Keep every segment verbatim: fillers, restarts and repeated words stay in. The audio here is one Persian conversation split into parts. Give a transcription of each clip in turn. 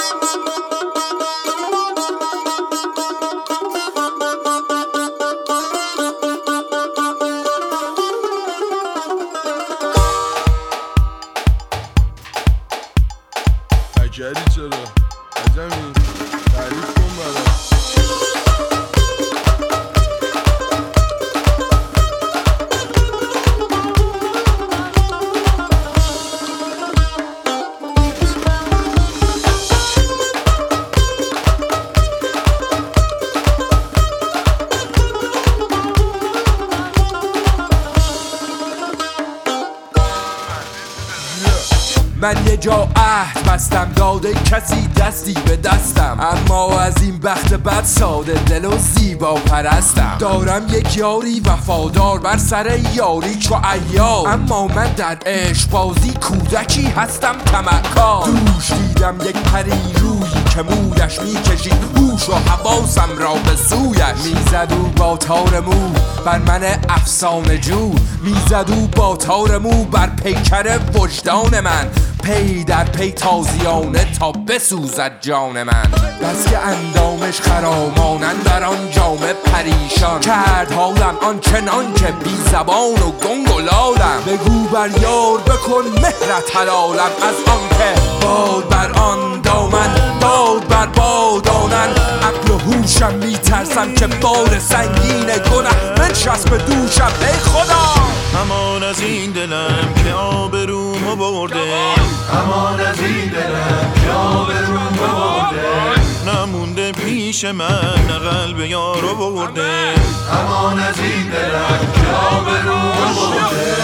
عجلی چرا؟ عجمی تعریف کن برام. من یه جا عهد بستم، داده کسی دستی به دستم، اما از این بخت بد ساده دل و زیبا پرستم. دارم یک یاری وفادار بر سر یاری چو عیار، اما من در عشق بازی کودکی هستم طمعکار. دوش دیدم یک پری رویی که مویش میکشید هوش و حواسم را به سویش، میزد او با تار مو بر من افسانه جو، میزد او با تار مو بر پیکر وجدان من، پی در پی تازیانه تا بسوزد جان من. بس که اندامش خرامانند در آن جامه پریشان، کرد حالم آن چنان که بی زبان و گنگ و لالم. بگو بر یار بکن مهرت حلالم، از آن که باد بر آن دامن باد بر باد آنن. عقل و هوشم میترسم که بار سنگین گنه بنشست به دوشم. ای خدا امان از این دلم که آبرومو برده، امان از این دلم که آبرومو برده، نمونده پیش من نه قلب یارو برده. امان از این دلم که آبرومو برده.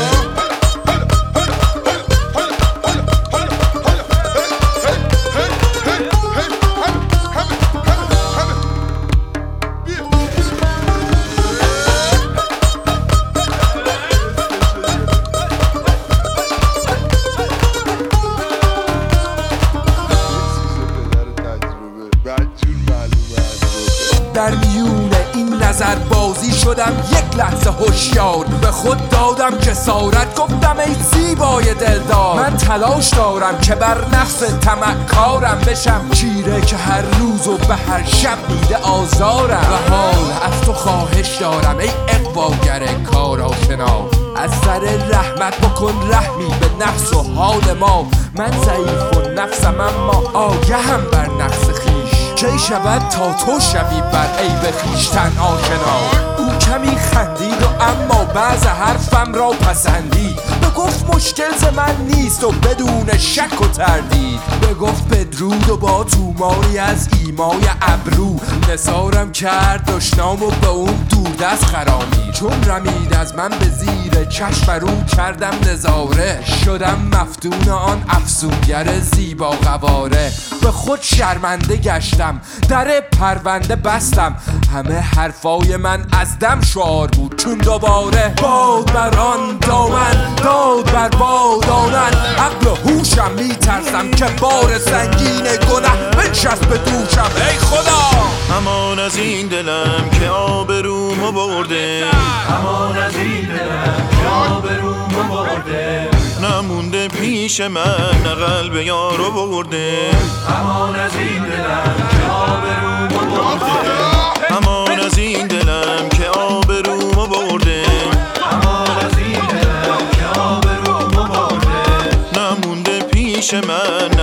در میون این نظر بازی شدم یک لحظه هوشیار، به خود دادم جسارت گفتم ای زیبای دلدار، من تلاش دارم که بر نفس طمعکارم بشم چیره که هر روز و به هر شب میده آزارم. و حال از تو خواهش دارم ای اقواگر کار آشنا، از سر رحمت بکن رحمی به نفس و حال ما. من ضعیف و نفسم اما آگهم بر نفس خویش، کی شود تا تو شوی بر عیب خویشتن آشنا. او کمی خندید و اما بعض حرفم را پسندید، بگفت مشکل ز من نیست و بدون شک و تردید، بگفت بدرود و با توماری از ایمای ابرو، نثارم کرد دشنام و به اون دوردست خرامی. چون رمید از من به زیر چشم رو کردم نظاره، شدم مفتون آن افسونگر زیبا قواره. به خود شرمنده گشتم در پرونده بستم، همه حرفای من از دم شعار بود چون دوباره باد بر آن دامن داد بر باد آنن. عقل و هوشم میترسم که بار سنگین گنه بنشست به دوشم. ای خدا امان از این دلم که آبرومو برده، امان از این دلم که آبرومو برده، نمونده پیش من نه قلب یارو برده. امان از این دلم که آبرومو برده، امان از این دلم که آبرومو برده، امان از این دلم که آبرومو برده، نمونده پیش من